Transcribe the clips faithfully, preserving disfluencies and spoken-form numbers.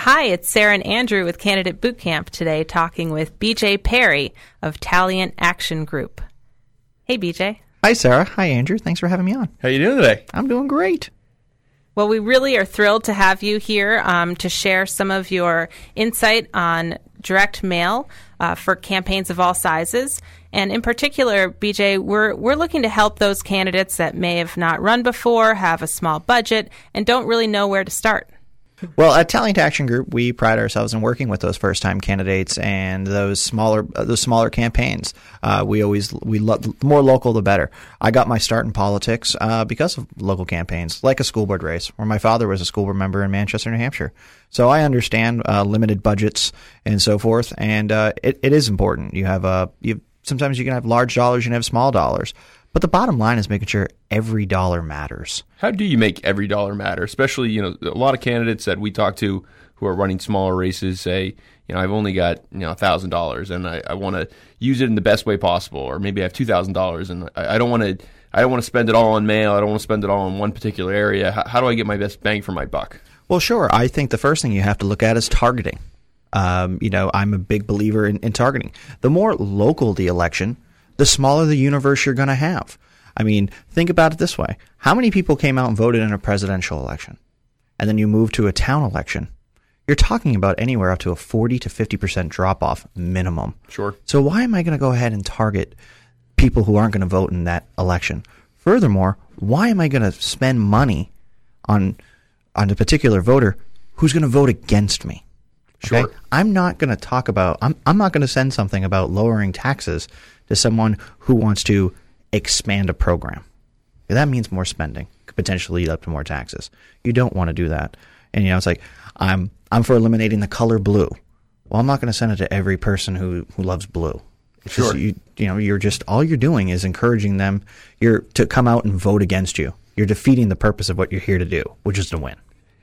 Hi, it's Sarah and Andrew with Candidate Bootcamp today, talking with B J Perry of Taliant Action Group. Hey, B J. Hi, Sarah. Hi, Andrew. Thanks for having me on. How you doing today? I'm doing great. Well, we really are thrilled to have you here um, to share some of your insight on direct mail uh, for campaigns of all sizes. And in particular, B J, we're we're looking to help those candidates that may have not run before, have a small budget, and don't really know where to start. Well, at Taliant Action Group, we pride ourselves in working with those first-time candidates and those smaller uh, those smaller campaigns. Uh, we always we love the more local, the better. I got my start in politics uh, because of local campaigns, like a school board race, where my father was a school board member in Manchester, New Hampshire. So I understand uh, limited budgets and so forth, and uh, it, it is important. You have a you sometimes you can have large dollars, you can have small dollars. But the bottom line is making sure every dollar matters. How do you make every dollar matter? Especially, you know, a lot of candidates that we talk to who are running smaller races say, you know, I've only got, you know, one thousand dollars and I, I want to use it in the best way possible. Or maybe I have two thousand dollars and I, I don't want to I don't want to spend it all on mail. I don't want to spend it all in one particular area. How, how do I get my best bang for my buck? Well, sure. I think the first thing you have to look at is targeting. Um, you know, I'm a big believer in, in targeting. The more local the election, the smaller the universe you're going to have. I mean, think about it this way. How many people came out and voted in a presidential election? And then you move to a town election. You're talking about anywhere up to a forty to fifty percent drop-off minimum. Sure. So why am I going to go ahead and target people who aren't going to vote in that election? Furthermore, why am I going to spend money on, on a particular voter who's going to vote against me? Okay? Sure. I'm not going to talk about, I'm, I'm not going to send something about lowering taxes to someone who wants to expand a program. That means more spending, could potentially lead up to more taxes. You don't want to do that. And, you know, it's like, I'm I'm for eliminating the color blue. Well, I'm not going to send it to every person who, who loves blue. It's Sure. just, you, you know, you're just, all you're doing is encouraging them you're to come out and vote against you. You're defeating the purpose of what you're here to do, which is to win.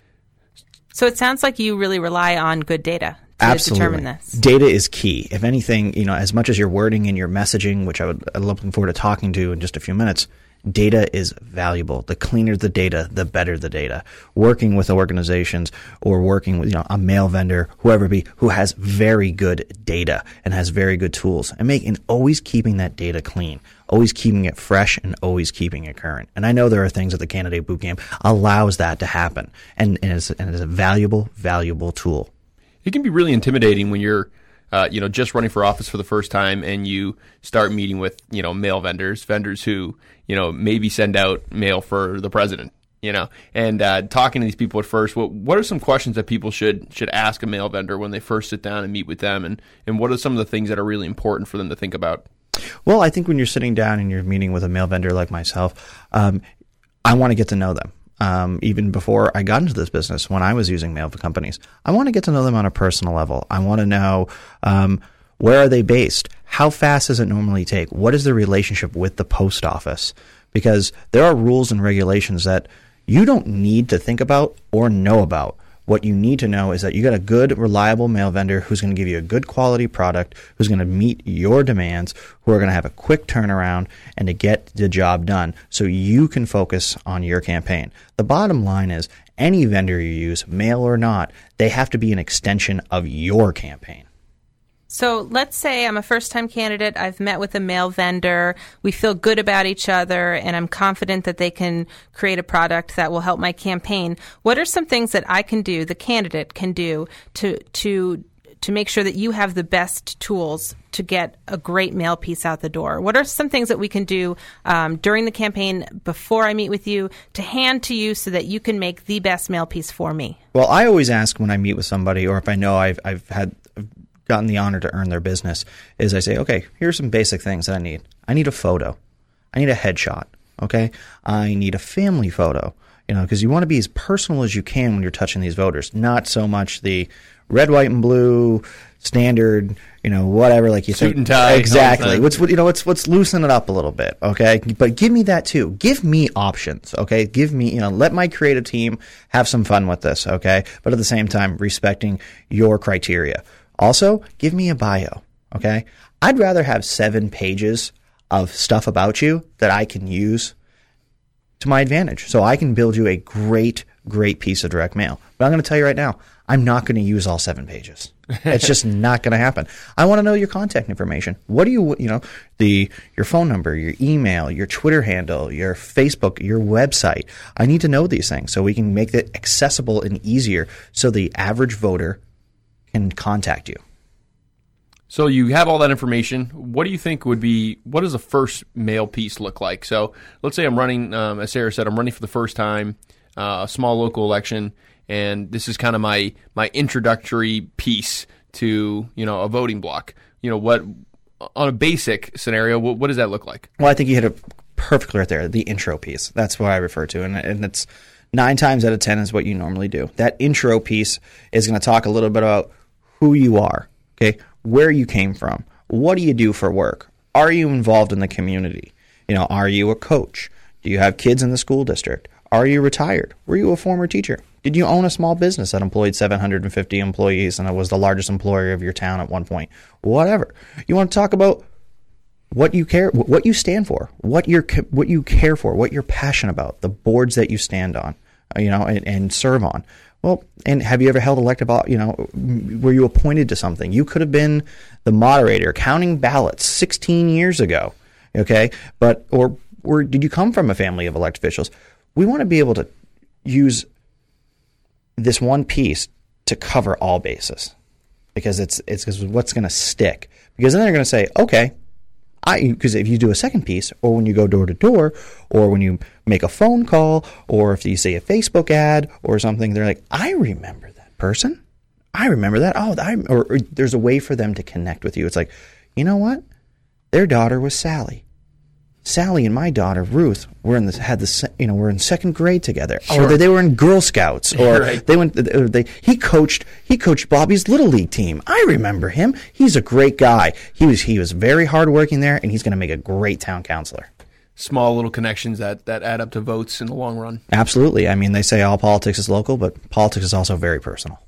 So it sounds like you really rely on good data to Absolutely. determine this. Data is key. If anything, you know, as much as your wording and your messaging, which I would, I'm looking forward to talking to in just a few minutes, data is valuable. The cleaner the data, the better the data. Working with organizations or working with, you know, a mail vendor, whoever it be, who has very good data and has very good tools, and making always keeping that data clean, always keeping it fresh, and always keeping it current. And I know there are things that the Candidate Bootcamp allows that to happen, and, and, it's, and it's a valuable, valuable tool. It can be really intimidating when you're, uh, you know, just running for office for the first time and you start meeting with, you know, mail vendors, vendors who, you know, maybe send out mail for the president, you know, and uh, talking to these people at first. What what are some questions that people should should ask a mail vendor when they first sit down and meet with them, and and what are some of the things that are really important for them to think about? Well, I think when you're sitting down and you're meeting with a mail vendor like myself, um, I want to get to know them. Um, even before I got into this business, when I was using mail companies, I want to get to know them on a personal level. I want to know um, where are they based? How fast does it normally take? What is the relationship with the post office? Because there are rules and regulations that you don't need to think about or know about. What you need to know is that you got a good, reliable mail vendor who's going to give you a good quality product, who's going to meet your demands, who are going to have a quick turnaround and to get the job done so you can focus on your campaign. The bottom line is any vendor you use, mail or not, they have to be an extension of your campaign. So let's say I'm a first-time candidate. I've met with a mail vendor. We feel good about each other, and I'm confident that they can create a product that will help my campaign. What are some things that I can do, the candidate can do, to to to make sure that you have the best tools to get a great mail piece out the door? What are some things that we can do um, during the campaign before I meet with you to hand to you so that you can make the best mail piece for me? Well, I always ask when I meet with somebody, or if I know I've I've had gotten the honor to earn their business, is I say, okay, here's some basic things that I need. I need a photo. I need a headshot. Okay. I need a family photo, you know, because you want to be as personal as you can when you're touching these voters, not so much the red, white, and blue standard, you know, whatever, like you Suit think. and tie. Exactly. Let's, you know, let's, let's loosen it up a little bit. Okay. But give me that too. Give me options. Okay. Give me, you know, let my creative team have some fun with this. Okay. But at the same time, respecting your criteria. Also, give me a bio, okay? I'd rather have seven pages of stuff about you that I can use to my advantage. So I can build you a great, great piece of direct mail. But I'm going to tell you right now, I'm not going to use all seven pages. It's just not going to happen. I want to know your contact information. What do you, you know, the your phone number, your email, your Twitter handle, your Facebook, your website. I need to know these things so we can make it accessible and easier so the average voter can contact you. So you have all that information. What do you think would be, what does a first mail piece look like? So let's say I'm running, um, as Sarah said, I'm running for the first time, uh, a small local election, and this is kind of my my introductory piece to, you know, a voting block. You know, what, on a basic scenario, what, what does that look like? Well, I think you hit it perfectly right there, the intro piece. That's what I refer to, and, and it's nine times out of ten is what you normally do. That intro piece is going to talk a little bit about who you are, okay, where you came from, what do you do for work, are you involved in the community, you know, are you a coach, do you have kids in the school district, are you retired, were you a former teacher, did you own a small business that employed seven hundred fifty employees and it was the largest employer of your town at one point, whatever. You want to talk about what you care, what you stand for, what you're, what you care for, what you're passionate about, the boards that you stand on, you know, and, and serve on. Well, and have you ever held elective, you know, were you appointed to something? You could have been the moderator counting ballots sixteen years ago, okay? But, or, or did you come from a family of elected officials? We want to be able to use this one piece to cover all bases because it's, it's what's going to stick. Because then they're going to say, okay, I, because if you do a second piece, or when you go door to door, or when you make a phone call, or if you say a Facebook ad or something, they're like, I remember that person. I remember that. Oh, I, or, or there's a way for them to connect with you. It's like, you know what? Their daughter was Sally. Sally and my daughter Ruth were in the had the you know were in second grade together. Sure. Or they, they were in Girl Scouts, or right. they went. They he coached he coached Bobby's Little League team. I remember him. He's a great guy. He was he was very hardworking there, and he's going to make a great town councilor. Small little connections that that add up to votes in the long run. Absolutely. I mean, they say all politics is local, but politics is also very personal.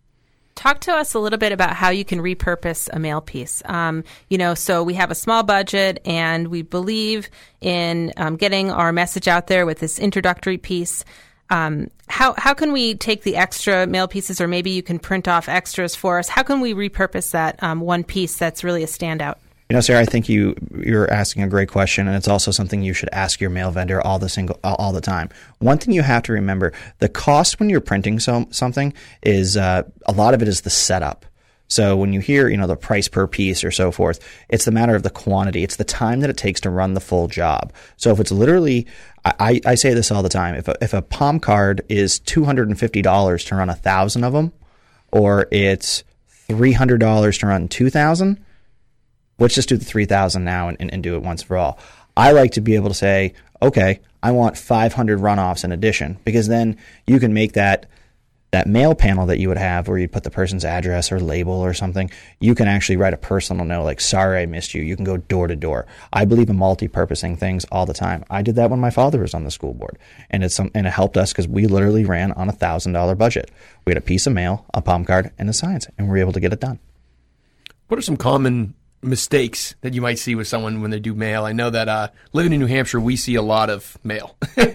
Talk to us a little bit about how you can repurpose a mail piece. Um, you know, so we have a small budget and we believe in um, getting our message out there with this introductory piece. Um, how how can we take the extra mail pieces, or maybe you can print off extras for us? How can we repurpose that um, one piece that's really a standout? You know, Sarah, I think you you're asking a great question, and it's also something you should ask your mail vendor all the single all, all the time. One thing you have to remember: the cost when you're printing some something is uh, a lot of it is the setup. So when you hear, you know, the price per piece or so forth, it's the matter of the quantity. It's the time that it takes to run the full job. So if it's literally, I, I say this all the time: if a, if a palm card is two hundred and fifty dollars to run a thousand of them, or it's three hundred dollars to run two thousand. Let's just do the three thousand now and, and, and do it once for all. I like to be able to say, okay, I want five hundred runoffs in addition, because then you can make that that mail panel that you would have where you put the person's address or label or something. You can actually write a personal note like, sorry I missed you. You can go door to door. I believe in multi-purposing things all the time. I did that when my father was on the school board, and it's some, and it helped us because we literally ran on a one thousand dollars budget. We had a piece of mail, a palm card, and a signs, and we were able to get it done. What are some common mistakes that you might see with someone when they do mail? I know that uh, living in New Hampshire, we see a lot of mail,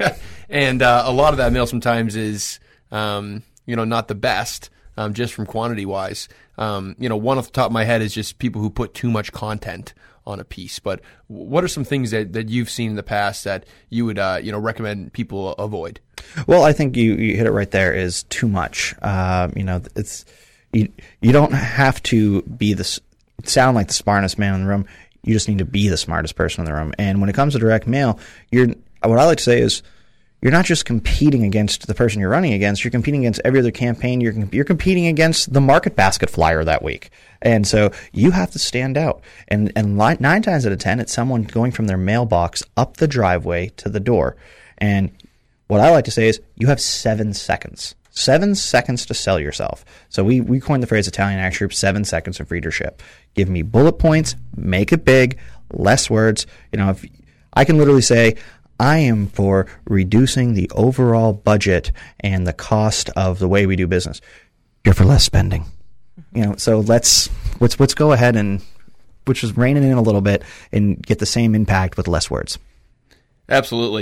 and uh, a lot of that mail sometimes is, um, you know, not the best, um, just from quantity wise. Um, you know, one off the top of my head is just people who put too much content on a piece. But what are some things that, that you've seen in the past that you would, uh, you know, recommend people avoid? Well, I think you, you hit it right there. Is too much. Uh, you know, it's you. You don't have to be this. sound like the smartest man in the room. You just need to be the smartest person in the room. And when it comes to direct mail, you're what I like to say is you're not just competing against the person you're running against. You're competing against every other campaign. You're you're competing against the market basket flyer that week. And so you have to stand out. And and nine times out of ten, it's someone going from their mailbox up the driveway to the door. And what I like to say is you have seven seconds. Seven seconds to sell yourself. So we, we coined the phrase Italian Act Group, seven seconds of readership. Give me bullet points, make it big, less words. You know, if I can literally say, I am for reducing the overall budget and the cost of the way we do business. You're for less spending. You know, so let's let's let's go ahead and which is rein it in a little bit and get the same impact with less words. Absolutely.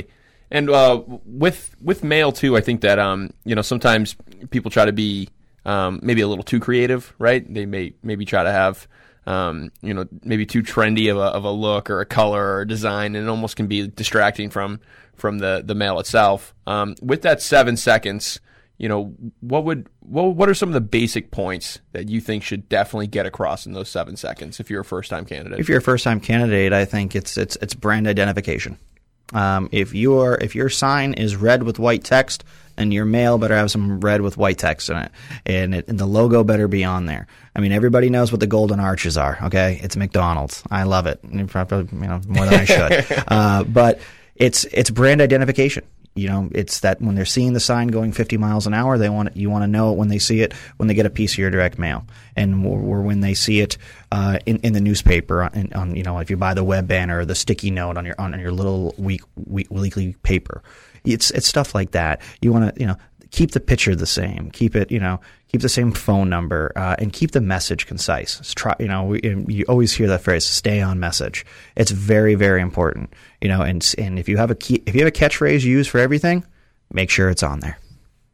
And uh, with with mail too, I think that um, you know, sometimes people try to be um, maybe a little too creative, right? They may maybe try to have um, you know, maybe too trendy of a of a look or a color or a design, and it almost can be distracting from from the the mail itself. Um, with that seven seconds, you know, what would what what are some of the basic points that you think should definitely get across in those seven seconds if you're a first time candidate? If you're a first time candidate, I think it's it's it's brand identification. Um, if your if your sign is red with white text, and your mail better have some red with white text in it, and, it, and the logo better be on there. I mean, everybody knows what the golden arches are. Okay, it's McDonald's. I love it, probably, you know, more than I should. uh, but it's it's brand identification. You know, it's that when they're seeing the sign going fifty miles an hour, they want you want to know it when they see it when they get a piece of your direct mail, and or, or when they see it uh, in in the newspaper. On, on you know, if you buy the web banner or the sticky note on your on your little week, week weekly paper, it's it's stuff like that. You want to you know keep the picture the same, keep it you know keep the same phone number, uh, and keep the message concise. It's try you know we, you always hear that phrase, "Stay on message." It's very very important. You know, and and if you have a key, if you have a catchphrase you use for everything, make sure it's on there.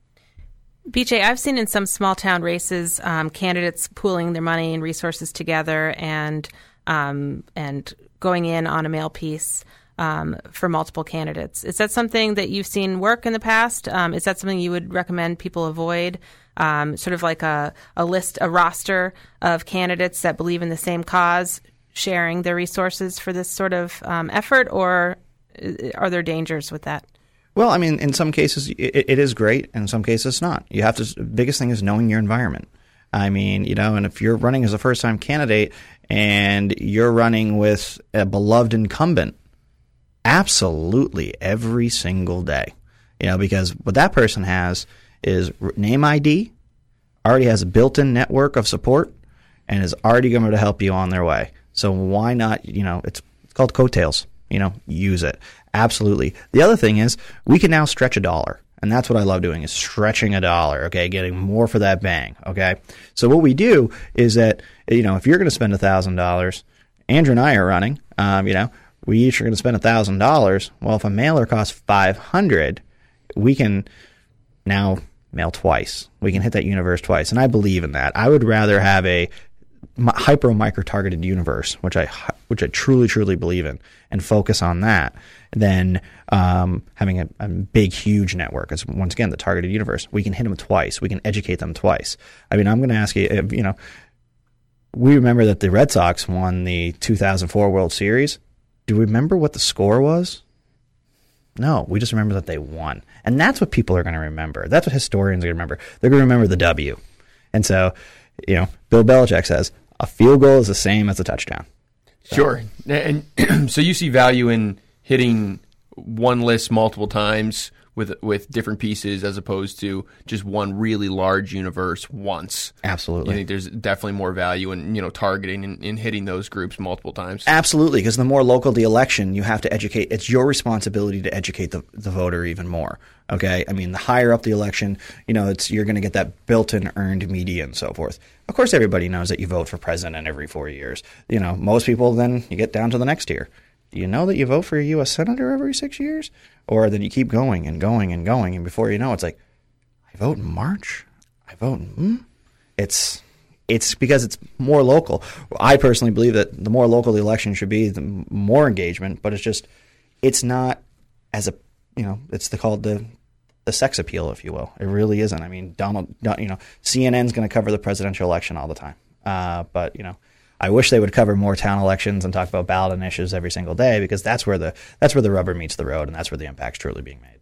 B J, I've seen in some small town races um, candidates pooling their money and resources together and um, and going in on a mail piece um, for multiple candidates. Is that something that you've seen work in the past? Um, is that something you would recommend people avoid? Um, sort of like a, a list, a roster of candidates that believe in the same cause, sharing their resources for this sort of um, effort, or are there dangers with that? Well, I mean, in some cases it, it is great, and in some cases it's not. You have to. The biggest thing is knowing your environment. I mean, you know, and if you're running as a first-time candidate and you're running with a beloved incumbent, absolutely every single day, you know, because what that person has is name I D, already has a built-in network of support, and is already going to help you on their way. So why not, you know, it's, it's called coattails, you know, use it. Absolutely. The other thing is we can now stretch a dollar. And that's what I love doing is stretching a dollar, okay, getting more for that bang, okay? So what we do is that, you know, if you're going to spend one thousand dollars, Andrew and I are running, um, you know, we each are going to spend one thousand dollars. Well, if a mailer costs five hundred dollars, we can now mail twice. We can hit that universe twice. And I believe in that. I would rather have a hyper micro targeted universe, which I which I truly truly believe in, and focus on that, than um, having a, a big huge network. It's once again the targeted universe. We can hit them twice. We can educate them twice. I mean, I'm going to ask you. You know, we remember that the Red Sox won the two thousand four World Series. Do we remember what the score was? No, we just remember that they won, and that's what people are going to remember. That's what historians are going to remember. They're going to remember the W, and so. You know, Bill Belichick says a field goal is the same as a touchdown. So. Sure. And so you see value in hitting one list multiple times with with different pieces as opposed to just one really large universe once. Absolutely. I think there's definitely more value in, you know, targeting and, and hitting those groups multiple times. Absolutely, because the more local the election, you have to educate. It's your responsibility to educate the, the voter even more. Okay? I mean, the higher up the election, you know, it's you're going to get that built-in earned media and so forth. Of course, everybody knows that you vote for president every four years. You know, most people then you get down to the next tier. Do you know that you vote for a U S senator every six years? Or then you keep going and going and going, and before you know, it's like, I vote in March? I vote in, hmm? It's, it's because it's more local. I personally believe that the more local the election should be, the more engagement, but it's just, it's not as a, you know, it's the, called the, the sex appeal, if you will. It really isn't. I mean, Donald, you know, C N N's going to cover the presidential election all the time. Uh, but, you know, I wish they would cover more town elections and talk about ballot initiatives every single day, because that's where the that's where the rubber meets the road, and that's where the impact's truly being made.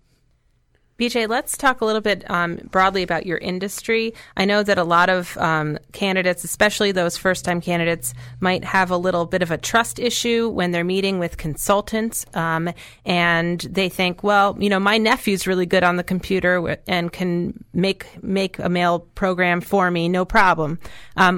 B J, let's talk a little bit um, broadly about your industry. I know that a lot of um, candidates, especially those first-time candidates, might have a little bit of a trust issue when they're meeting with consultants, um, and they think, well, you know, my nephew's really good on the computer and can make make a mail program for me, no problem. Um,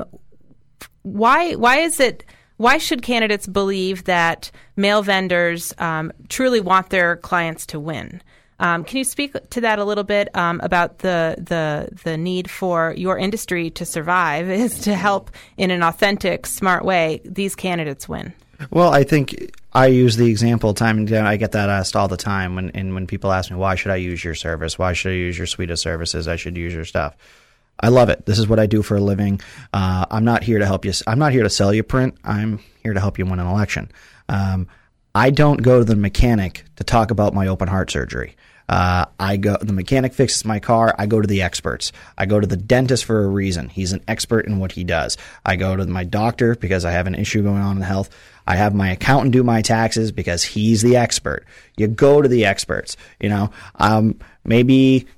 Why why is it why should candidates believe that mail vendors um, truly want their clients to win? Um, can you speak to that a little bit um, about the the the need for your industry to survive is to help in an authentic, smart way these candidates win? Well, I think I use the example time and again. I get that asked all the time when and when people ask me, why should I use your service? Why should I use your suite of services? I should use your stuff. I love it. This is what I do for a living. Uh, I'm not here to help you. I'm not here to sell you print. I'm here to help you win an election. Um, I don't go to the mechanic to talk about my open heart surgery. Uh, I go, the mechanic fixes my car. I go to the experts. I go to the dentist for a reason. He's an expert in what he does. I go to my doctor because I have an issue going on in health. I have my accountant do my taxes because he's the expert. You go to the experts, you know, um, maybe,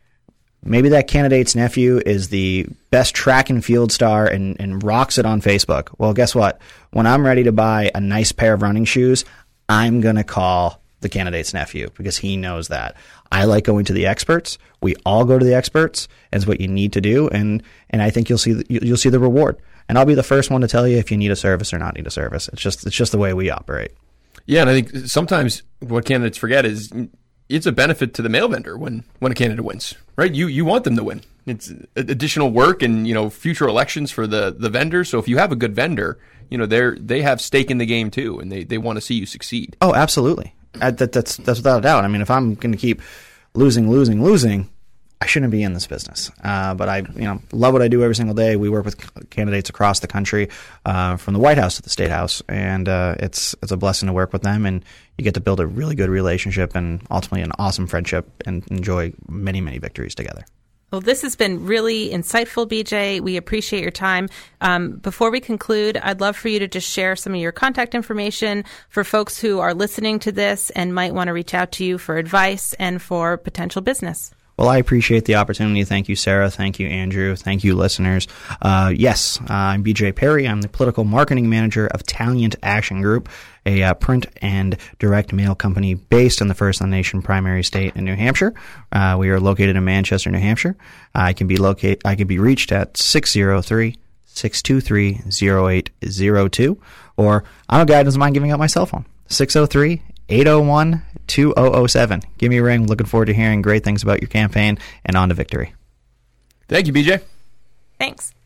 maybe that candidate's nephew is the best track and field star and, and rocks it on Facebook. Well, guess what? When I'm ready to buy a nice pair of running shoes, I'm going to call the candidate's nephew because he knows that. I like going to the experts. We all go to the experts. It's what you need to do, and and I think you'll see the, you'll see the reward. And I'll be the first one to tell you if you need a service or not need a service. It's just it's just the way we operate. Yeah, and I think sometimes what candidates forget is it's a benefit to the mail vendor when when a candidate wins, right? You you want them to win. It's additional work and, you know, future elections for the the vendor. So if you have a good vendor, you know, they're they have stake in the game too, and they they want to see you succeed. Oh, absolutely. I, that, that's that's without a doubt. I mean, if I'm going to keep losing, losing, losing, I shouldn't be in this business. Uh, but I, you know, love what I do every single day. We work with candidates across the country, uh, from the White House to the State House, and uh, it's it's a blessing to work with them. And you get to build a really good relationship and ultimately an awesome friendship and enjoy many, many victories together. Well, this has been really insightful, B J. We appreciate your time. Um, before we conclude, I'd love for you to just share some of your contact information for folks who are listening to this and might want to reach out to you for advice and for potential business. Well, I appreciate the opportunity. Thank you, Sarah. Thank you, Andrew. Thank you, listeners. Uh, yes, uh, I'm B J Perry. I'm the political marketing manager of Taliant Action Group, a uh, print and direct mail company based in the First in the Nation primary state in New Hampshire. Uh, we are located in Manchester, New Hampshire. I can be locate. I can be reached at six oh three, six two three, oh eight oh two, or I'm a guy who doesn't mind giving out my cell phone, six oh three, eight oh one, two oh oh seven. Give me a ring. Looking forward to hearing great things about your campaign and on to victory. Thank you, B J. Thanks.